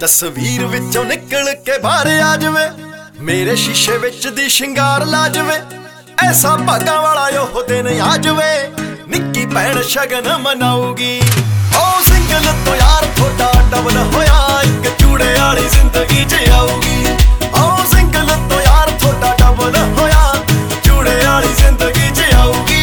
ਤਸਵੀਰ ਵਿੱਚੋਂ ਨਿਕਲ ਕੇ ਬਾਹਰ ਆ ਜਾਵੇ, ਮੇਰੇ ਸ਼ੀਸ਼ੇ ਵਿੱਚ ਦੀ ਸ਼ਿੰਗਾਰ ਲਾ ਜਾਵੇ। ਐਸਾ ਭਾਗਾਂ ਵਾਲਾ ਉਹ ਦਿਨ ਆ ਜਾਵੇ, ਨਿੱਕੀ ਭੈਣ ਸ਼ਗਨ ਮਨਾਊਗੀ। ਉਹ ਸਿੰਗਲ ਤੋਂ ਯਾਰ ਥੋੜਾ ਡਬਲ ਹੋਇਆ, ਇੱਕ ਚੂੜੇ ਵਾਲੀ ਜ਼ਿੰਦਗੀ 'ਚ ਆਊਗੀ। ਉਹ ਸਿੰਗਲ ਤੋਂ ਯਾਰ ਥੋੜਾ ਡਬਲ ਹੋਇਆ, ਚੂੜੇ ਵਾਲੀ ਜ਼ਿੰਦਗੀ 'ਚ ਆਊਗੀ।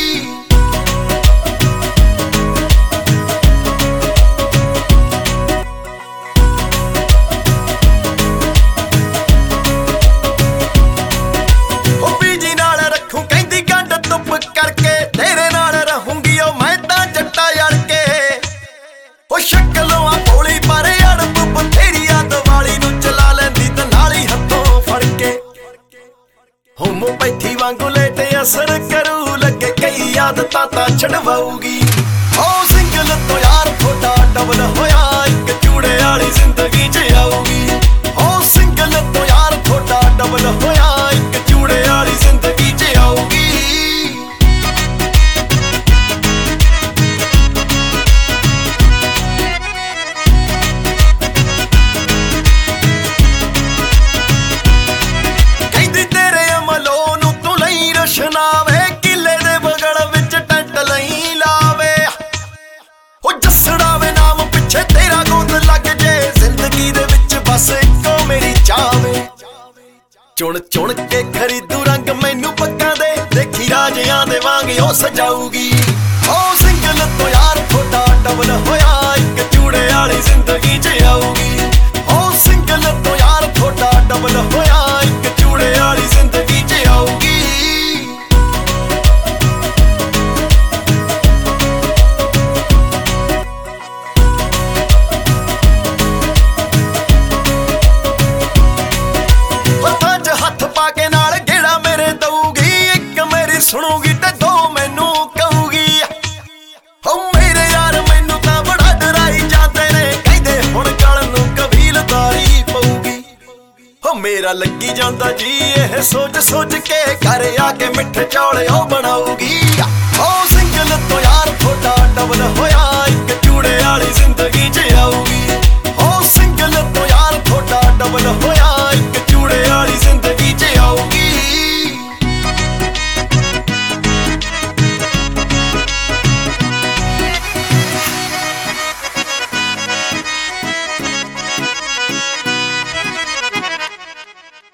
ਕਰਕੇ ਤੇਰੇ ਨਾਲ ਰਹੂੰਗੀ ਉਹ ਮੈਂ ਤਾਂ ਜੱਟਾ ਯੜ ਕੇ। ਉਹ ਸ਼ਕਲੋਂ ਆ ਭੋਲੀ ਪਰ ਅੜਬ ਬਥੇਰੀ ਆ, ਦੀਵਾਲੀ ਨੂੰ ਚਲਾ ਲੈਂਦੀ ਤੇ ਨਾਲ ਹੀ ਹੱਥੋਂ ਫੜ ਕੇ। ਹੋਮੋਪੈਥੀ ਵਾਂਗੂ ਲੇਟੇ ਅਸਰ ਕਰੂ, ਲੱਗੇ ਕਈ ਆਦਤਾਂ ਤਾਂ ਛਡਵਾਊਗੀ। ਉਹ ਸਿੰਗਲ ਤੋਂ ਯਾਰ ਥੋੜਾ ਡਬਲ ਹੋਇਆ, ਇੱਕ ਚੂੜੇ ਵਾਲੀ ਜ਼ਿੰਦਗੀ 'ਚ ਆਊਗੀ। ਉਹ ਸਿੰਗਲ ਤੋਂ ਯਾਰ ਥੋੜਾ ਡਬਲ ਹੋਇਆ, ਇੱਕ ਚੂੜੇ ਵਾਲੀ ਜ਼ਿੰਦਗੀ 'ਚ ਆਊਗੀ। ਨਾਵੇ ਕਿਲੇ ਦੇ ਬਗਲ ਵਿੱਚ ਟੈਂਟ ਲਈ ਲਾਵੇ। ਉਹ ਜੱਸੜਾ ਵੇ ਨਾਮ ਪਿੱਛੇ ਤੇਰਾ ਗੋਦ ਲੱਗ ਜੇ, ਜ਼ਿੰਦਗੀ ਦੇ ਵਿੱਚ ਬਸ ਇੱਕੋ ਮੇਰੀ ਚਾਵੇ। ਚੁਣ ਚੁਣ ਕੇ ਖਰੀਦੂ ਰੰਗ ਮੈਨੂੰ ਪੱਗਾਂ ਦੇ, ਦੇਖੀ ਰਾਜਿਆਂ ਦੇ ਵਾਂਗ ਉਹ ਸਜਾਊਗੀ। ਉਹ ਸਿੰਗਲ ਤੋਂ ਯਾਰ ਥੋੜਾ ਡਬਲ ਹੋਇਆ, ਇੱਕ ਚੂੜੇ ਵਾਲੀ ਜ਼ਿੰਦਗੀ 'ਚ ਆਊਗੀ। ਉਹ ਸਿੰਗਲ ਤੋਂ ਯਾਰ ਥੋੜਾ ਡਬਲ ਹੋਇਆ, ਇੱਕ ਚੂੜੇ ਵਾਲੀ ਜ਼ਿੰਦਗੀ 'ਚ ਆਊਗੀ। ਸੁਣੂਗੀ ਤੇ ਦੋ ਮੈਨੂੰ ਕਹੂਗੀ। ਉਹ ਮੇਰੇ ਯਾਰ ਮੈਨੂੰ ਤਾਂ ਬੜਾ ਡਰਾਈ ਜਾਂਦੇ ਨੇ, ਕਹਿੰਦੇ ਹੁਣ ਗੱਲ ਨੂੰ ਕਬੀਲਦਾਰੀ ਪਊਗੀ। ਉਹ ਮੇਰਾ ਲੱਗੀ ਜਾਂਦਾ ਜੀ ਇਹ ਸੋਚ ਸੋਚ ਕੇ, ਘਰ ਆ ਕੇ ਮਿੱਠੇ ਚੌਲ ਉਹ ਬਣਾਊਗੀ।